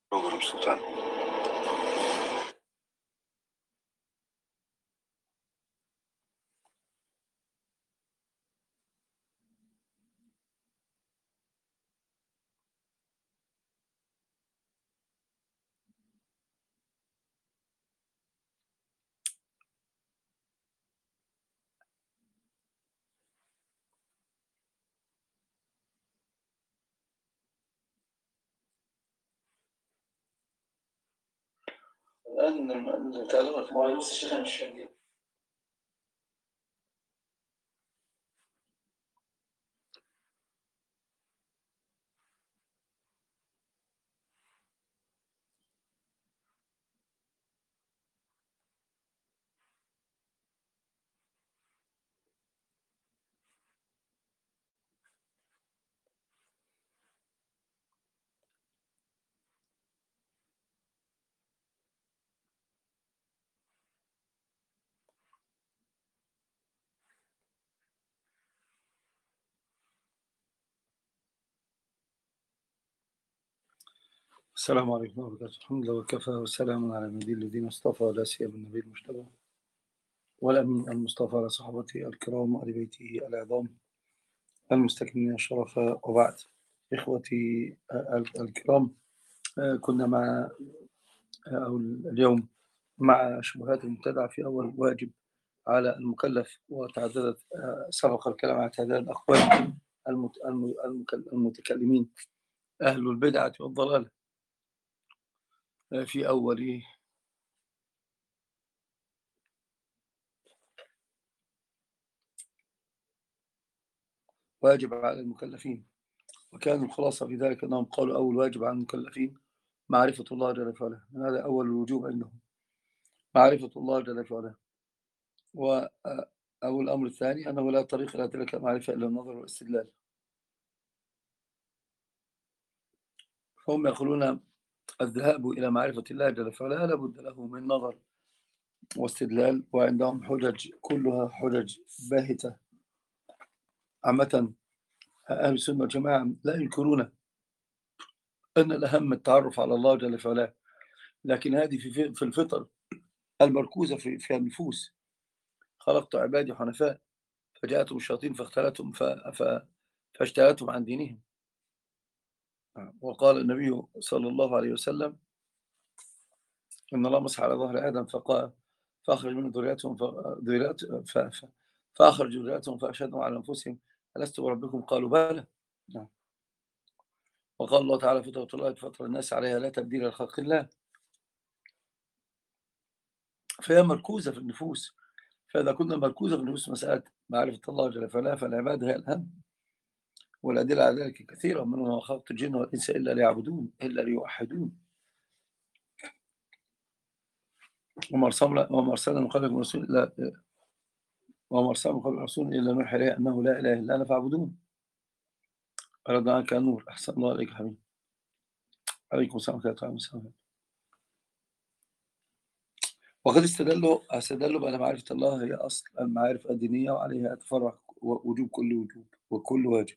Olurum Sultan. الآن تعلمت معي بس الشيخ مش شديد. السلام عليكم ورحمة الله وبركاته. الحمد لله وكفى وسلام على النبي الذين اصطفى لا سيما النبي المجتبى والأمين المصطفى على صحابته الكرام وآل بيته العظام المستكملين الشرف، وبعد. إخوتي الكرام، كنا مع أو اليوم مع شبهات المبتدعة في أول واجب على المكلف، وتعددت سبق الكلام على تعداد الأقوال المتكلمين أهل البدعة والضلال في أول واجب على المكلفين. وكان الخلاصة في ذلك أنهم قالوا أول واجب على المكلفين معرفة الله جل وعلا، هذا أول الوجوب عندهم، معرفة الله جل وعلا. أو الأمر الثاني أنه لا طريق إلى تلك المعرفة إلا النظر والاستدلال. فهم يقولون الذهاب إلى معرفة الله جل وعلا لا بد له من نظر واستدلال، وعندهم حجج كلها حجج باهتة. عامة أهل السنة والجماعة لا ينكرون أن الأهم التعرف على الله جل وعلا، لكن هذه في الفطر المركوزة في النفوس. خلقت عبادي حنفاء فجاءتهم الشياطين فاجتالتهم عن دينهم. وقال النبي صلى الله عليه وسلم إن الله مسح على ظهر آدم فأخرج من ذريتهم فأخرج ذريتهم فأشهدهم على أنفسهم ألست بربكم قالوا بلى. وقال الله تعالى فطرة الله فطر الناس عليها لا تبديل لخلق الله. فهي مركوزة في النفوس. فإذا كنا مركوزة في النفوس مسألة معرفة الله جل وعلا فالعبادة هي الأهم، والأدلة على ذلك كثيرة، منها خلقت الجن والإنس إلا ليعبدون إلا ليوحدون. وما أرسلنا من قبلك رسول إلا نوحي إليه أنه لا إله إلا أنا فاعبدون. أردنا عنك النور. أحسن الله عليك حبيبي. عليكم السلام ورحمة الله وبركاته. وقد استدلوا بأن معرفة الله هي أصل المعارف الدينية وعليها يتفرع وجوب وكل واجب.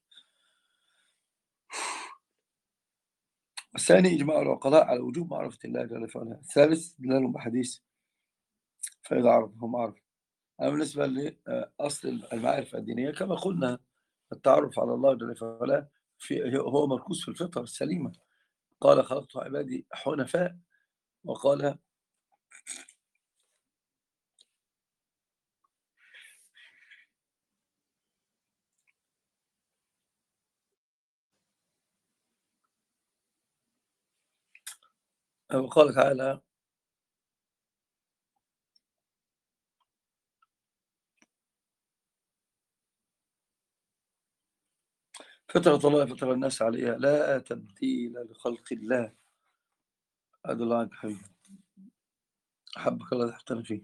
الثاني إجماع العقلاء على وجوب معرفة الله جل وعلا. الثالث استدلالهم بحديث فإذا عرفهم عرف. أما بالنسبة لأصل المعارف الدينية كما قلنا التعرف على الله جل وعلا هو مركوز في الفطرة السليمة. قال خلقت عبادي حنفاء، وقال تعالى فطرة الله فطر الناس عليها لا تبديل لخلق الله. هذا الله عنك حبيبي، أحبك الله تحتنا فيه.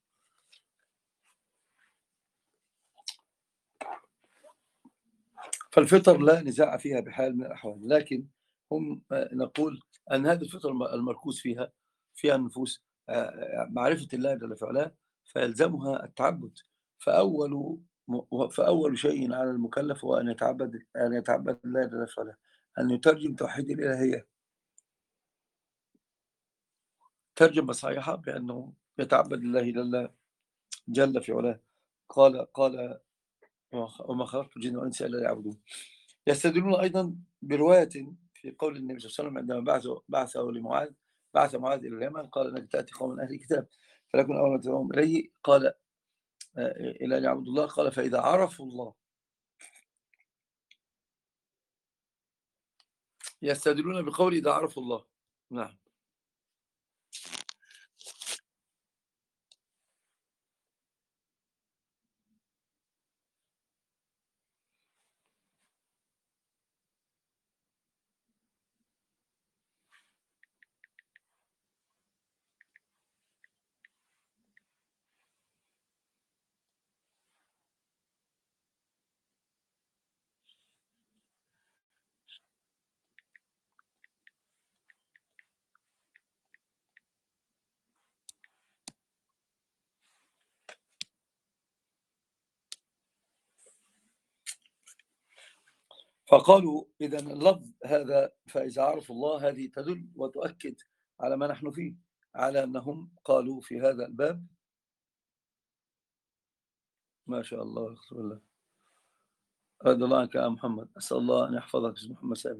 فالفطر لا نزاع فيها بحال من الأحوال، لكن هم نقول أن هذه الفطر المركوز فيها النفوس معرفة الله جل وعلا، فيلزمها التعبد. فأول شيء على المكلف هو أن يتعبد الله جل وعلا، أن يترجم توحيد الإلهية ترجمة صحيحة بأنه يتعبد الله جل في علاه. قال وما خلقت الجن والإنس إلا ليعبدون. يستدلون أيضا برواية في قول النبي صلى الله عليه وسلم عندما بعثه لمعاذ، بعث معاذ إلى اليمن، قال إنك تأتي قوم من أهل الكتاب فلكن أول ما تدعوهم إليه قال إلى أن يعبدوا الله، قال فإذا عرفوا الله. يستدلون بقول إذا عرفوا الله. نعم. فقالوا إذا اللفظ هذا فإذا عرفوا الله هذه تدل وتؤكد على ما نحن فيه، على أنهم قالوا في هذا الباب. ما شاء الله، أخذ الله رضي الله عنك يا محمد، أسأل الله أن يحفظك اسم محمد سامي.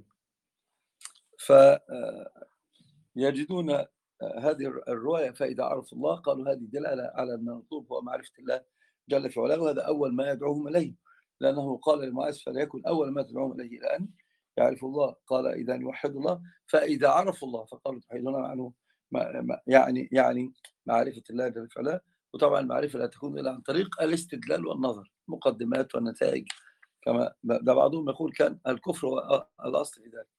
فيجدون هذه الرواية فإذا عرفوا الله قالوا هذه دلالة على أن المطلوب هو معرفة الله جل في علاه، وهذا أول ما يدعوهم إليه، لأنه قال لمعاذ فليكن أول ما تدعوهم إليه إلى أن يعرفوا الله. قال إذا يوحدوا الله فإذا عرفوا الله، فقالوا توحيدنا معلوم يعني معرفة الله جل في علاه. وطبعا المعرفة لا تكون إلا عن طريق الاستدلال والنظر، مقدمات والنتائج، كما ده بعضهم يقول كان الكفر هو الأصل في ذلك.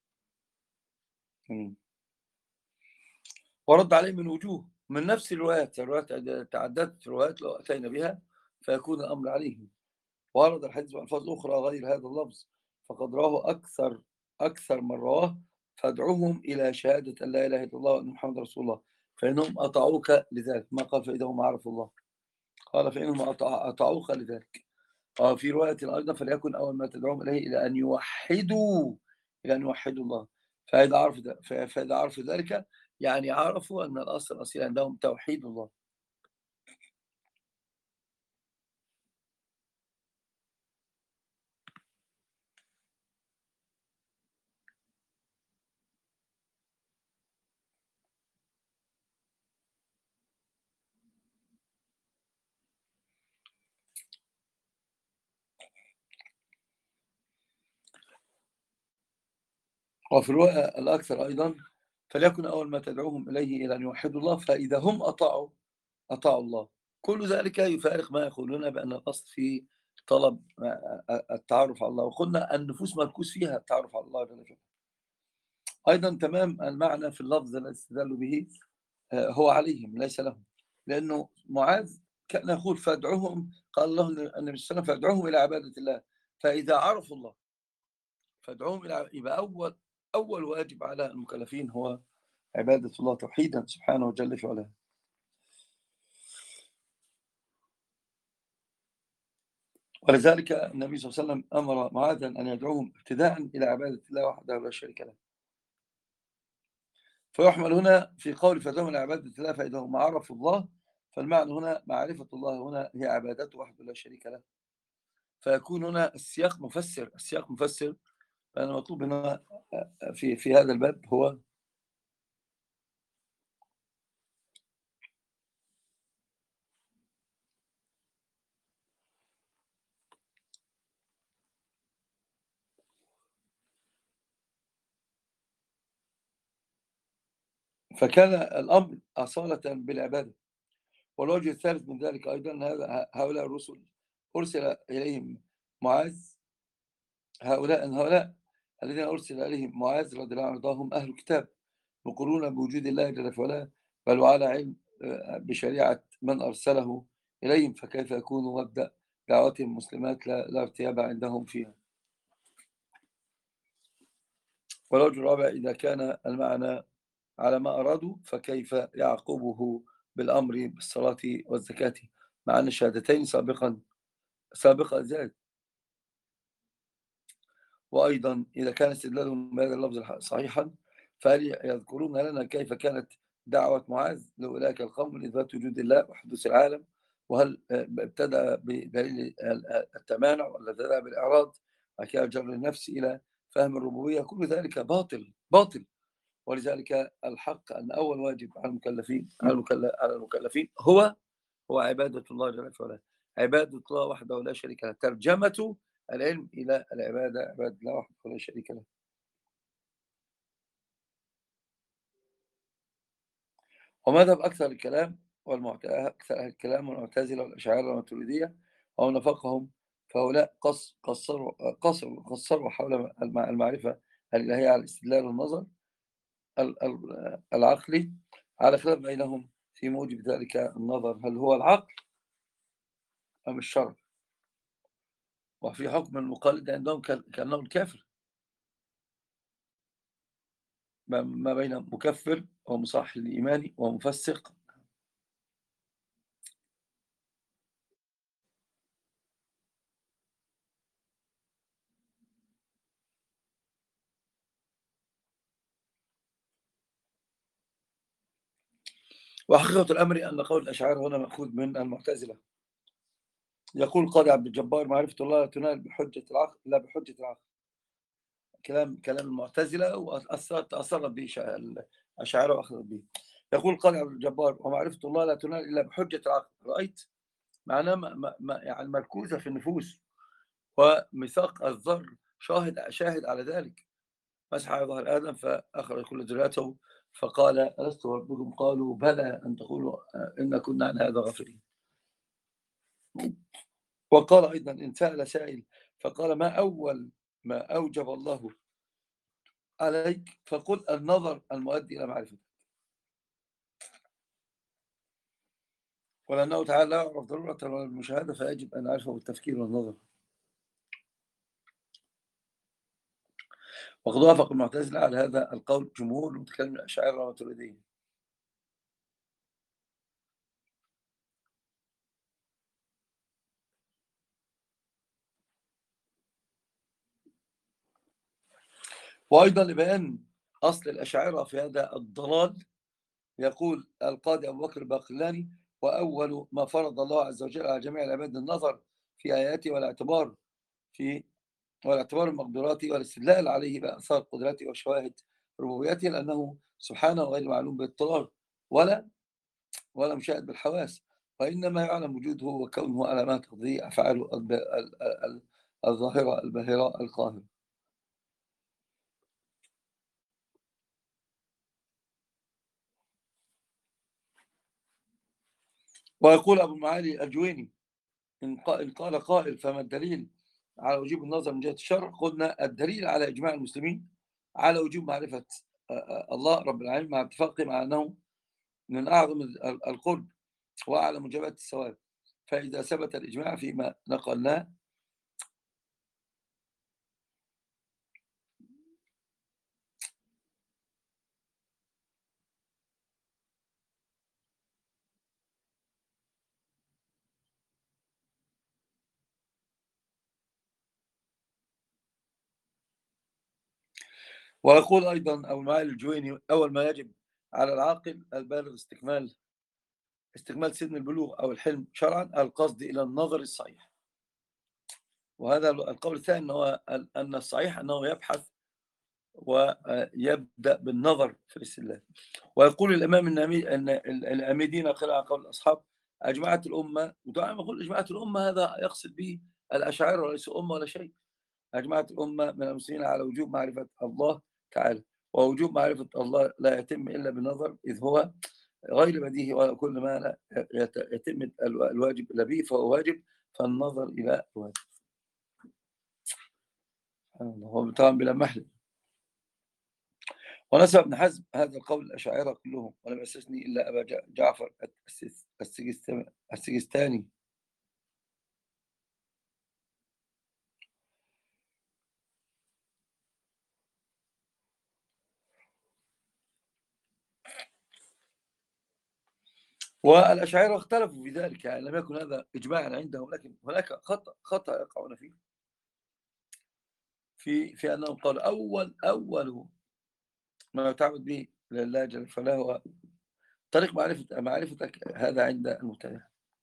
ورد عليه من وجوه من نفس الروايات تعددت الروايات لو أتينا بها فيكون الأمر عليهم. ورد الحديث بألفاظ أخرى غير هذا اللفظ فقد رواه أكثر من رواه فادعوهم إلى شهادة أن لا إله إلا الله وأن محمد رسول الله فإنهم أطاعوك لذلك. ما قال فإنهم عرفوا الله، قال فإنهم أطاعوك لذلك. في رواية أيضا فليكن أول ما تدعوهم إليه إلى أن يوحدوا الله. فإذا عرفوا ذلك يعني عرفوا أن الأصل عندهم توحيد الله. وفي الرواية الأكثر أيضا فليكن أول ما تدعوهم إليه إلى أن يوحدوا الله فإذا هم أطاعوا الله. كل ذلك يفارق ما يقولون بأن الأصل في طلب التعرف على الله، وقلنا النفوس مركوز فيها التعرف على الله جل وعلا. أيضا تمام المعنى في اللفظ الذي استدلوا به هو عليهم ليس لهم، لأنه معاذ كان يقول فادعوهم، قال الله النبي صلى الله عليه وسلم فادعوهم إلى عبادة الله فإذا عرفوا الله فادعوهم إلى، يبقى أول واجب على المكلفين هو عبادة الله توحيدا سبحانه وجل في علاه. ولذلك النبي صلى الله عليه وسلم أمر معاذا أن يدعوهم ابتداء إلى عبادة الله وحده لا شريك له. فيحمل هنا في قول فادعوهم إلى عبادة الله فإذا هم عرفوا الله، فالمعنى هنا معرفة الله هنا هي عبادته وحده لا شريك له. فيكون هنا السياق مفسر لأن المطلوب هنا في هذا الباب هو فكان الأمر أصالة بالعبادة. والوجه الثالث من ذلك أيضا هؤلاء الرسل أرسل إليهم معاذ، هؤلاء الذين أرسل إليهم معاذ رضي الله عنه هم أهل الكتاب يقرون بوجود الله جل وعلا، بل وعلى علم بشريعة من أرسله إليهم، فكيف يكون مبدأ دعوتهم مسلمات لا ارتياب عندهم فيها. والوجه الرابع إذا كان المعنى على ما أرادوا فكيف يعقبه بالأمر بالصلاة والزكاة مع أن الشهادتين سابقة ذلك. وأيضا إذا كان استدلالهم بهذا اللفظ صحيحا فهل يذكرون لنا كيف كانت دعوة معاذ لأولئك القوم من إثبات وجود الله وحدوث العالم، وهل ابتدأ بدليل التمانع ولا ابتدأ بالإعراض، بعد كده جر النفس إلى فهم الربوبية، كل ذلك باطل باطل. ولذلك الحق أن أول واجب على المكلفين هو عبادة الله جل وعلا، عبادة الله وحده لا شريك له، ترجمة العلم إلى العبادة، عبادة الله وحده لا شريك له. ومذهب أكثر الكلام والمعتزلة والأشاعرة والماتريدية أو نفقهم، فهؤلاء قصروا حول المعرفة الإلهية على الاستدلال والنظر العقلي، على خلاف بينهم في موجب ذلك النظر، هل هو العقل أم الشرع؟ وفي حكم المقلد عندهم كأنه الكافر، ما بين مكفر ومصحح الإيمان ومفسق. وحقيقة الأمر أن قول الأشاعرة هنا مأخوذ من المعتزلة. يقول قاضي عبد الجبار: معرفة الله لا تنال بحجة العقل، لا بحجة العقل. كلام المعتزلة، وتأثرت به الأشاعرة وأخذت به. يقول قاضي عبد الجبار: ومعرفة الله لا تنال إلا بحجة العقل. رأيت معناه يعني مركوزة في النفوس، وميثاق الذر شاهد على ذلك. مسح على ظهر آدم فأخرج كل ذريته فقال: ألست ربكم؟ قالوا بلى، أن تقولوا إن كنا عن هذا غافلين. وقال أيضا: إن سأل سائل فقال: ما أول ما أوجب الله عليك؟ فقل: النظر المؤدي إلى معرفته. ولأنه تعالى لا يعرف ضرورة ولا المشاهدة، فيجب أن نعرفه بالتفكير والنظر. وقد وافق المعتزلة على هذا القول جمهور المتكلم الأشاعرة والماتريدية. وأيضا لبيان أصل الأشاعرة في هذا الضلال، يقول القاضي أبو بكر الباقلاني: وأول ما فرض الله عز وجل على جميع العباد النظر في آياته والاعتبار المقدورات والاستدلال عليه بأثار قدراته وشواهد ربوبيته، لأنه سبحانه غير معلوم بالاطلاع ولا مشاهد بالحواس، وإنما يعلم وجوده وكونه على ما تقضيه أفعاله الظاهرة الباهرة القاهرة. ويقول أبو المعالي الجويني: إن قال قائل فما الدليل على وجوب النظر من جهة الشرع؟ قلنا: الدليل على إجماع المسلمين على وجوب معرفة الله رب العالمين، مع اتفاقهم على أنه من أعظم القرب وأعلى موجبات الثواب. فإذا ثبت الإجماع فيما نقلناه، ويقول أيضا أبو المعالي الجويني: أول ما يجب على العاقل البالغ استكمال سن البلوغ أو الحلم شرعا القصد إلى النظر الصحيح. وهذا القول الثاني أن الصحيح أنه يبحث ويبدأ بالنظر في الاستدلال. ويقول الإمام أن الأميدين قال عن قول الأصحاب: أجمعت الأمة. ودعما يقول أجمعت الأمة، هذا يقصد به الأشاعرة وليس أمة ولا شيء. أجمعت الأمة من المسلمين على وجوب معرفة الله تعالى، ووجوب معرفة الله لا يتم إلا بالنظر، إذ هو غير بديهي، وكل ما لا يتم الواجب إلا به فهو واجب، فالنظر إلى الواجب. هو طبعا بلا محل. ونسب ابن حزم هذا القول الأشاعرة كلهم، ولم يستثني إلا أبا جعفر السجستاني. والأشاعرة اختلفوا في ذلك، يعني لم يكن هذا إجماعا عندهم، لكن هناك خطأ يقعون فيه في أنهم قالوا أول ما يتعبد به لله جل فلا هو طريق معرفتك هذا عند المبتدع.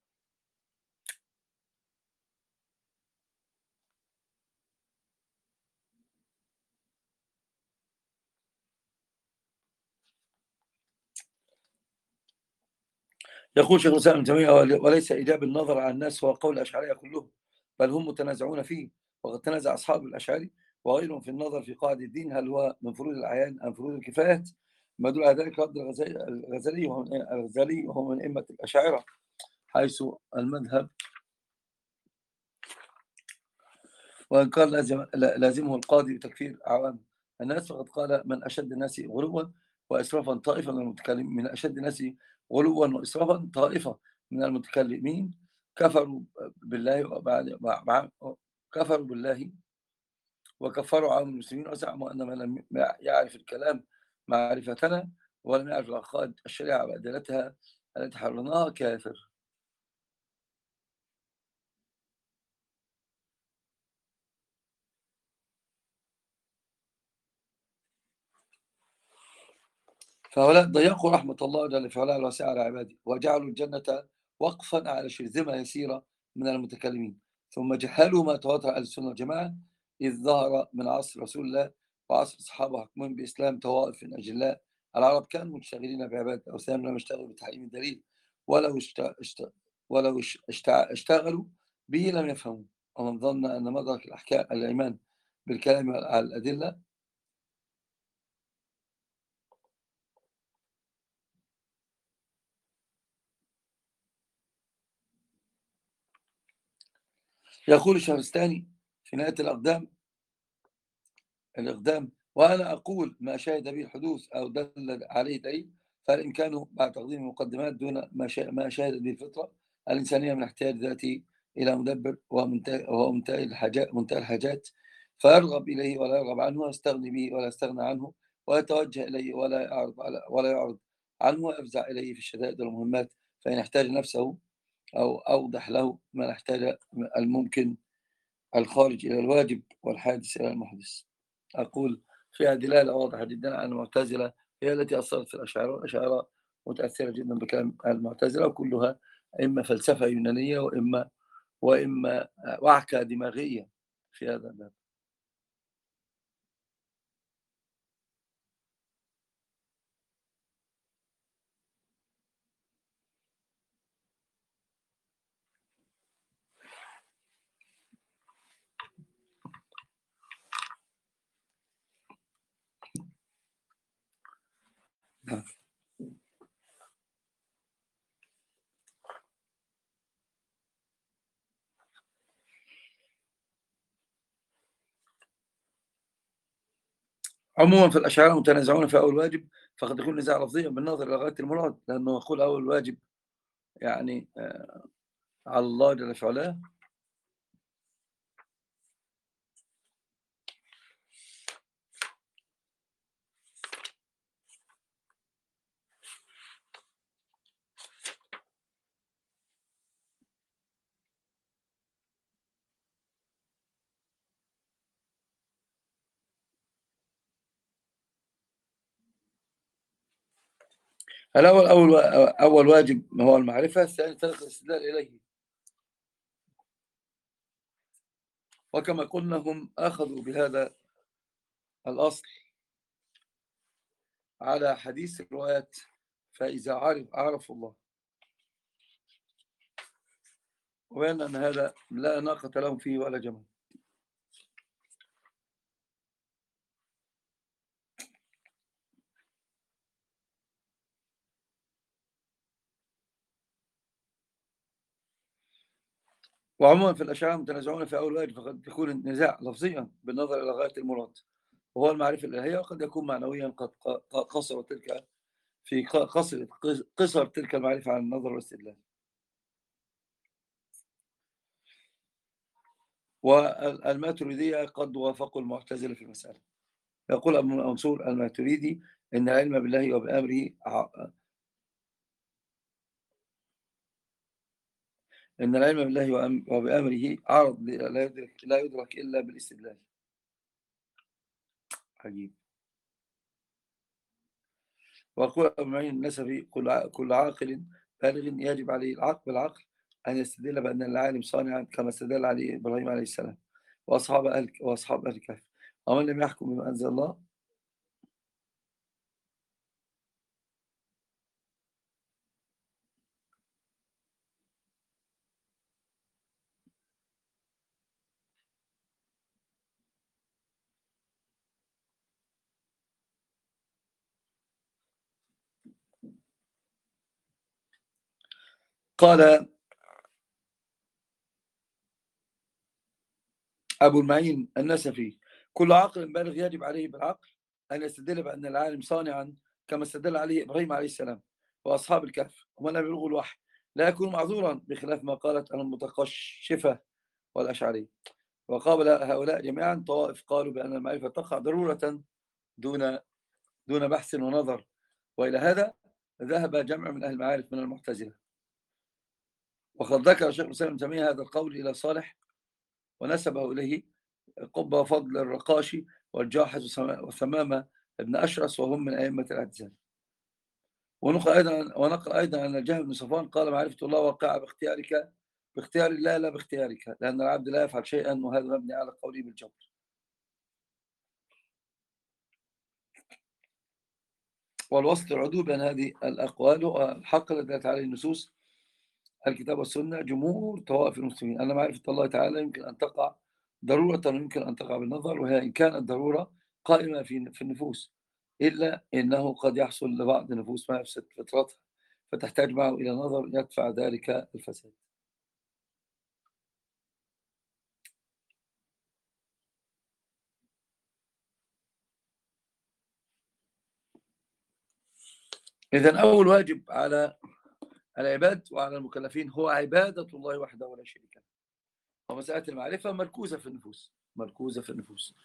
يقول شيخ الإسلام ابن تيمية: وليس إيجاب النظر على الناس هو قول الأشاعرة كلهم، بل هم متنازعون فيه. وقد تنازع أصحاب الأشاعرة وغيرهم في النظر في قواعد الدين، هل هو من فروض الأعيان أم فروض الكفايات. ما دل على ذلك رد الغزالي وهو من أئمة الأشاعرة، حيث المذهب، وإن كان لازمه القاضي بتكفير عوام الناس، فقد قال: من أشد الناس غلوا وإسرافا طائفة من المتكلمين، من أشد الناس غلوا وإسرافا طائفة من المتكلمين كفروا بالله كفروا بالله وكفروا عام المسلمين، وزعموا أن من لم يعرف الكلام معرفتنا ولم يعرف العقائد الشريعة بأدلتها التي حررناها كافر. فهؤلاء ضيقوا رحمة الله جل في علاه الواسعة على عباده، وجعلوا الجنة وقفا على شرذمة يسيرة من المتكلمين، ثم جهلوا ما تواتر على السنة والجماعة، إذ ظهر من عصر رسول الله وعصر الصحابة حكمهم بإسلام طوائف من أجلاء العرب كانوا مشتغلين بعبادة الأوثان، لم يشتغلوا بتحريم الدليل، ولو اشتغلوا به لم يفهموا. ومن ظن أن مدرك الأحكام الإيمان بالكلام على الأدلة. يقول الشهرستاني في نهاية الإقدام: وأنا أقول ما شاهد به الحدوث أو دل عليه دليل، فالإمكان بعد تقديم المقدمات دون ما شاهد به الفطرة الإنسانية من احتياج ذاتي إلى مدبر، وهو منتهى الحاجات، فيرغب إليه ولا يرغب عنه، ويستغني به ولا يستغنى عنه، ويتوجه إليه ولا يعرض عنه، ويفزع إليه في الشدائد والمهمات، فإن احتاج نفسه أو أوضح له ما احتاج الممكن الخارج إلى الواجب والحادث إلى المحدث. أقول فيها دلالة واضحة جدا عن المعتزلة، هي التي أثرت في الأشاعرة، والأشاعرة متأثرة جدا بكلام المعتزلة، وكلها إما فلسفة يونانية وإما وعكة دماغية في هذا الباب. عموما في الأشاعرة متنازعون في أول واجب، فقد يكون نزاع لفظيا بالنظر إلى غاية المراد، لأنه يقول أول واجب يعني على الله جل في علاه. الأول أول واجب هو المعرفة، الثاني طريق الاستدلال إليه. وكما قلنا هم أخذوا بهذا الأصل على حديث الروايات: فإذا عرفوا الله، وبين أن هذا لا ناقة لهم فيه ولا جمل. وعموما في الأشاعرة متنازعون في أول واجب، فقد يكون النزاع لفظيا بالنظر إلى غاية المراد وهو المعرفة الإلهية، وقد يكون معنويا قد قصر تلك في قصر تلك المعرفة عن النظر والاستدلال. والماتريدية قد وافقوا المعتزلة في المسألة. يقول أبو منصور الماتريدي: إن العلم بالله وبأمره إن العلم بالله وبأمره عرض لا يدرك إلا بالاستدلال. عجيب. ويقول أبو معين النسفي: كل عاقل بالغ يجب عليه بالعقل أن يستدل بأن العالم صانعا كما استدل عليه إبراهيم عليه السلام وأصحاب أهل الكهف. ومن لم يحكم بما أنزل الله قال أبو المعين النسفي: كل عاقل بالغ يجب عليه بالعقل أن يستدل بأن العالم صانعا كما استدل عليه إبراهيم عليه السلام وأصحاب الكهف. ومن لم يبلغه الوحي لا يكون معذورا، بخلاف ما قالت المتقشفة والأشعري. وقابل هؤلاء جميعا طوائف قالوا بأن المعرفة تقع ضرورة دون بحث ونظر، وإلى هذا ذهب جمع من أهل المعارف من المعتزلة. وقد ذكر شيخ الإسلام ابن تيمية هذا القول إلى صالح ونسبه إليه قبة فضل الرقاشي والجاحظ وثمامة ابن أشرس، وهم من أئمة الاعتزال. ونقل أيضا أن الجهم بن صفوان قال: معرفة الله واقعة باختيار الله لا باختيارك، لأن العبد لا يفعل شيئا، وهذا مبني على قوله بالجبر. والوسط العدو بين هذه الأقوال والحق الذي دلت عليه النصوص الكتاب والسنة جمهور طوائف المسلمين أن معرفة الله تعالى يمكن أن تقع ضرورة ويمكن أن تقع بالنظر، وهي إن كانت ضرورة قائمة في النفوس، إلا إنه قد يحصل لبعض النفوس ما يفسد فطرتها فتحتاج معه إلى نظر يدفع ذلك الفساد. إذن أول واجب على العباد وعلى المكلفين هو عبادة الله وحده ولا شريك له. ومسألة المعرفة مركوزة في النفوس.